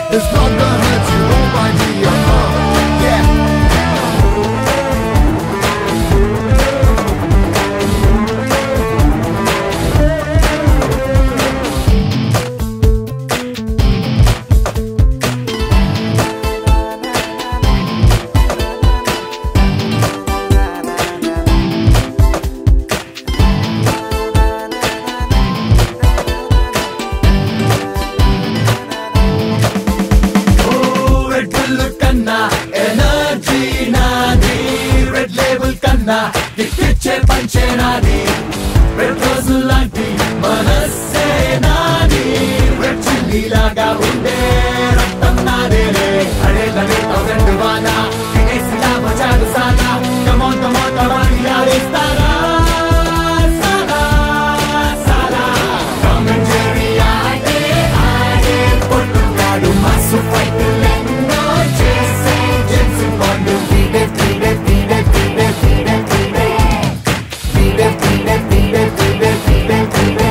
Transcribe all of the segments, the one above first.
It's not gonna hurt you, oh my dear. Yeah. Red Bull కన్నా energy నాది, red label కన్నా కిక్కిచ్చే పంచే నాది, రెడ్ రోజు లాంటి మనస్సే నాది, రెడ్ చిల్లీ లాగా ఉండే రక్తం నాదేలే. అడేళ్ళని థౌసండ్ వానా తినేసిలా మచాడు సానా, కమోన్ కమోన్ కమాని ఆడిస్తారా సాలా సాలా. టామ్ అండ్ జెర్రీ ఆడే ఆడే పొట్టుగాడు మస్తు ఫైట్లెన్నో చేసే జేమ్స్ బాండ్. వీడే వీడే వీడే వీడే వీడే వీడే వీడే వీడే వీడే వీడే వీడే వీడే.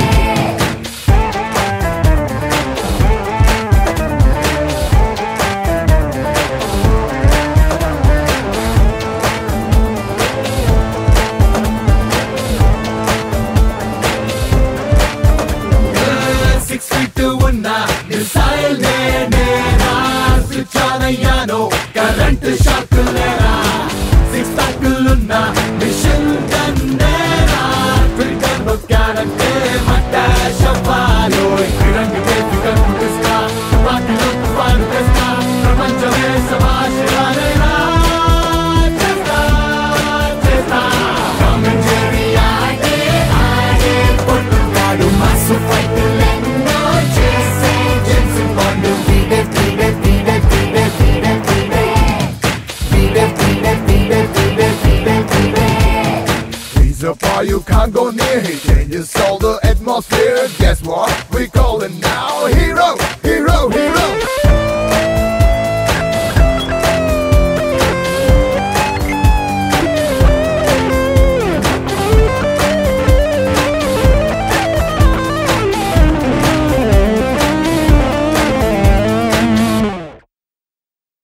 సిక్స్ ఫీట్ ఉన్న మిసైల్ నేనేనా, స్విచ్ ఆన్ అయ్యాను కరెంట్ షాక్ లేరా. సిక్స్ ప్యాకులున్న మిషన్ గన్ నేనా, ట్రిగ్గర్ నొక్కానంటే మట్టాష్ అవ్వాలి. రంగు కేసి కనిపిస్తా, తుపాకీలో తుఫాను తెస్తా, ప్రపంచమే సభాషిరాలేనా చేస్తా చేస్తా. టామ్ అండ్ జెర్రీ ఆడే ఆడే పొట్టుగాడు మస్తు ఫైట్లెన్నో చేసే జేమ్స్ బాండ్. వీడే వీడే వీడే వీడే వీడే వీడే వీడే వీడే వీడే వీడే వీడే వీడే. He's a fire you can't go near. He changes all the atmosphere. Guess what? We call him now hero.